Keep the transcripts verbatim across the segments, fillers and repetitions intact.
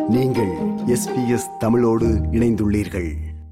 நீங்கள் S B S தமிழோடு இணைந்துள்ளீர்கள்.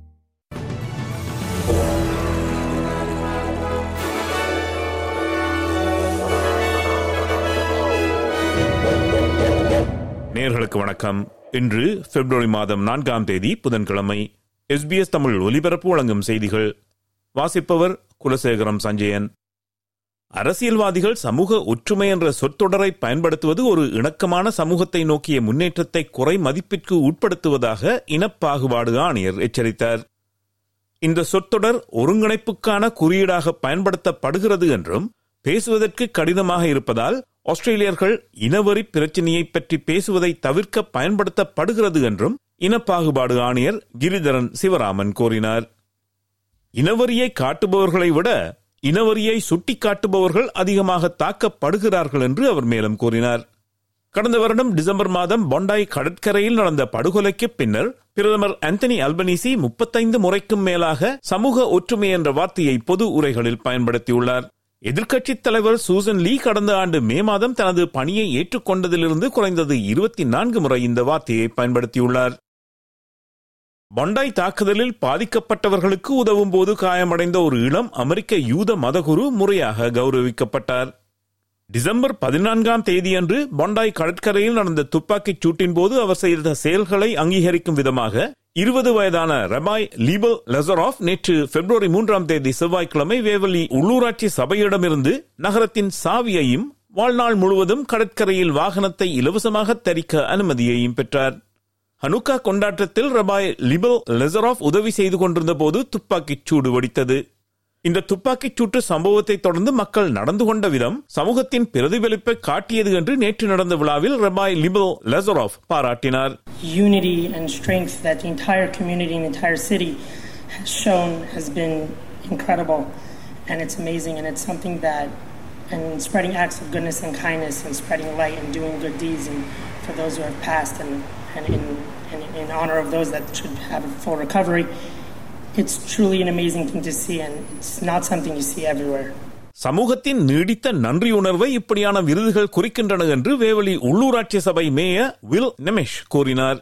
நேயர்களுக்கு வணக்கம். இன்று பிப்ரவரி மாதம் நான்காம் தேதி புதன்கிழமை. எஸ் பி எஸ் தமிழ் ஒலிபரப்பு வழங்கும் செய்திகள். வாசிப்பவர் குலசேகரம் சஞ்சயன். அரசியல்வாதிகள் சமூக ஒற்றுமை என்ற சொற்றொடரை பயன்படுத்துவது ஒரு இணக்கமான சமூகத்தை நோக்கிய முன்னேற்றத்தை குறை மதிப்பிற்கு உட்படுத்துவதாக இனப்பாகுபாடு ஆணையர் எச்சரித்தார். இந்த சொற்றொடர் ஒருங்கிணைப்புக்கான குறியீடாக பயன்படுத்தப்படுகிறது என்றும் பேசுவதற்கு கடினமாக இருப்பதால் ஆஸ்திரேலியர்கள் இனவெறி பிரச்சினையை பற்றி பேசுவதை தவிர்க்க பயன்படுத்தப்படுகிறது என்றும் இனப்பாகுபாடு ஆணையர் கிரிதரன் சிவராமன் கூறினார். இனவெறியை காட்டுபவர்களை விட இனவெறியை சுட்டிக்காட்டுபவர்கள் அதிகமாக தாக்கப்படுகிறார்கள் என்று அவர் மேலும் கூறினார். கடந்த வருடம் டிசம்பர் மாதம் பொண்டாய் கடற்கரையில் நடந்த படுகொலைக்கு பின்னர் பிரதமர் ஆந்தனி அல்பனீசி முப்பத்தைந்து முறைக்கும் மேலாக சமூக ஒற்றுமை என்ற வார்த்தையை பொது உரைகளில் பயன்படுத்தியுள்ளார். எதிர்க்கட்சித் தலைவர் சூசன் லீ கடந்த ஆண்டு மே மாதம் தனது பணியை ஏற்றுக்கொண்டதிலிருந்து குறைந்தது இருபத்தி நான்கு முறை இந்த வார்த்தையை பயன்படுத்தியுள்ளார். பொண்டாய் தாக்குதலில் பாதிக்கப்பட்டவர்களுக்கு உதவும் போது காயமடைந்த ஒரு இளம் அமெரிக்க யூத மதகுரு முறையாக கௌரவிக்கப்பட்டார். டிசம்பர் பதினான்காம் தேதியன்று பொண்டாய் கடற்கரையில் நடந்த துப்பாக்கிச் சூட்டின் போது அவர் செய்த செயல்களை அங்கீகரிக்கும் விதமாக இருபது வயதான ரபாய் லீபல் லெசராஃப் நேற்று பிப்ரவரி மூன்றாம் தேதி செவ்வாய்க்கிழமை வேவலி உள்ளூராட்சி சபையிடமிருந்து நகரத்தின் சாவியையும் வாழ்நாள் முழுவதும் கடற்கரையில் வாகனத்தை இலவசமாக தரிக்க அனுமதியையும் பெற்றார். ஹனுக்கா கொண்டாட்டத்தில் ரபாய் லிபல் லெசராஃப் உதவி செய்து கொண்டிருந்த போது துப்பாக்கிச் சூடு வெடித்தது. இந்த துப்பாக்கிச் சூட்டு சம்பவத்தை தொடர்ந்து மக்கள் நடந்து கொண்ட விதம் சமூகத்தின் பிரதிபலிப்பை காட்டியது என்று நேற்று நடந்த விழாவில் ரபாய் லிபல் லெசராஃப் பாராட்டினார். Unity and strength that the entire community and the entire city has shown has been incredible, and it's amazing, and it's something that and spreading acts of goodness and kindness and spreading light and doing good deeds and for those who have passed and and in, in, in honor of those that should have a full recovery. It's truly an amazing thing to see, and it's not something you see everywhere. சமூகத்தின் நீடித்த நன்றி உணர்வை இப்படியான விருதுகள் குறிக்கின்றன என்று வேவலி உள்ளூராட்சி சபை மேயர் வில் நெமிஷ் கூறினார்.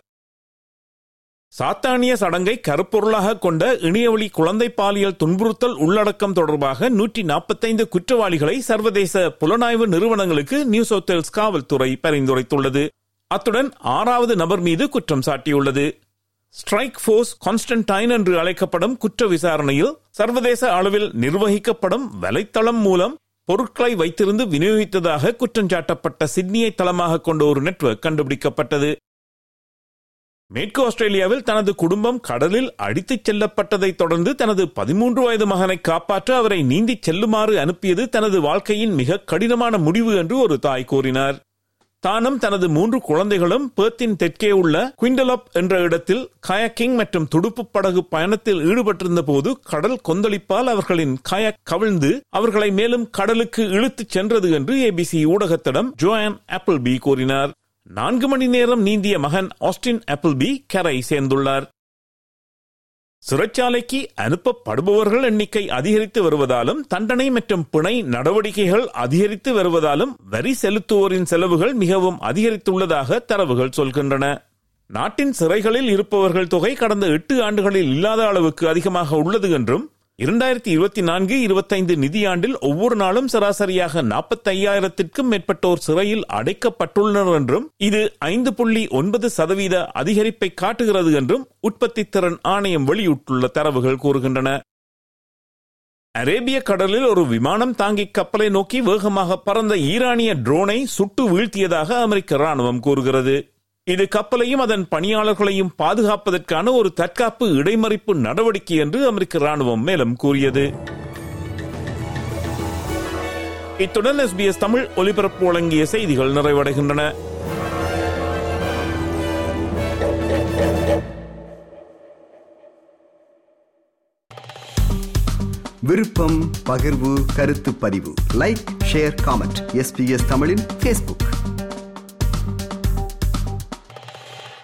சாத்தானிய சடங்கை கருப்பொருளாக கொண்ட இணையவழி குழந்தை பாலியல் துன்புறுத்தல் உள்ளடக்கம் தொடர்பாக நூற்றி நாற்பத்தைந்து குற்றவாளிகளை சர்வதேச புலனாய்வு நிறுவனங்களுக்கு நியூ சவுத் வேல்ஸ் காவல்துறை பரிந்துரைத்துள்ளது. அத்துடன் ஆறாவது நபர் மீது குற்றம் சாட்டியுள்ளது. ஸ்ட்ரைக் போர்ஸ் கான்ஸ்டன்டைன் என்று அழைக்கப்படும் குற்ற விசாரணையில் சர்வதேச அளவில் நிர்வகிக்கப்படும் வலைத்தளம் மூலம் பொருட்களை வைத்திருந்து விநியோகித்ததாக குற்றஞ்சாட்டப்பட்ட சிட்னியை தளமாக கொண்ட ஒரு நெட்வொர்க் கண்டுபிடிக்கப்பட்டது. மேற்கு ஆஸ்திரேலியாவில் தனது குடும்பம் கடலில் அடித்துச் செல்லப்பட்டதை தொடர்ந்து தனது பதிமூன்று வயது மகனை காப்பாற்ற அவரை நீந்திச் செல்லுமாறு அனுப்பியது தனது வாழ்க்கையின் மிக கடினமான முடிவு என்று ஒரு தாய் கூறினார். தானும் தனது மூன்று குழந்தைகளும் பேர்த்தின் தெற்கே உள்ள குயிண்டலப் என்ற இடத்தில் கயாக்கிங் மற்றும் துடுப்பு படகு பயணத்தில் ஈடுபட்டிருந்த போது கடல் கொந்தளிப்பால் அவர்களின் கயாக் கவிழ்ந்து அவர்களை மேலும் கடலுக்கு இழுத்துச் சென்றது என்று ஏபிசி ஊடகத்திடம் ஜோயான் ஆப்பிள்பி கூறினார். நான்கு மணி நேரம் நீந்திய மகன் ஆஸ்டின் ஆப்பிள்பி கரை சேர்ந்துள்ளார். சிறைச்சாலைக்கு அனுப்பப்படுபவர்கள் எண்ணிக்கை அதிகரித்து வருவதாலும் தண்டனை மற்றும் பிணை நடவடிக்கைகள் அதிகரித்து வருவதாலும் வரி செலுத்துவோரின் செலவுகள் மிகவும் அதிகரித்துள்ளதாக தரவுகள் சொல்கின்றன. நாட்டின் சிறைகளில் இருப்பவர்கள் தொகை கடந்த எட்டு ஆண்டுகளில் இல்லாத அளவுக்கு அதிகமாக உள்ளது என்றும் இரண்டாயிரத்தி இருபத்தி நான்கு இருபத்தைந்து நிதியாண்டில் ஒவ்வொரு நாளும் சராசரியாக நாற்பத்தி ஐயாயிரத்திற்கும் மேற்பட்டோர் சிறையில் அடைக்கப்பட்டுள்ளனர் என்றும் இது ஐந்து புள்ளி ஒன்பது சதவீத அதிகரிப்பை காட்டுகிறது என்றும் உற்பத்தி திறன் ஆணையம் வெளியிட்டுள்ள தரவுகள் கூறுகின்றன. அரேபிய கடலில் ஒரு விமானம் தாங்கி கப்பலை நோக்கி வேகமாக பறந்த ஈரானிய ட்ரோனை சுட்டு வீழ்த்தியதாக அமெரிக்க ராணுவம் கூறுகிறது. இது கப்பலையும் அதன் பணியாளர்களையும் பாதுகாப்பதற்கான ஒரு தற்காப்பு இடைமறிப்பு நடவடிக்கை என்று அமெரிக்க ராணுவம் மேலும் கூறியது. இத்துடன் எஸ் பி எஸ் தமிழ் ஒலிபரப்பு வழங்கிய செய்திகள் நிறைவடைகின்றன. விருப்பம், பகிர்வு, கருத்து பதிவு, like, share, comment. S B S தமிழின் ஃபேஸ்புக்.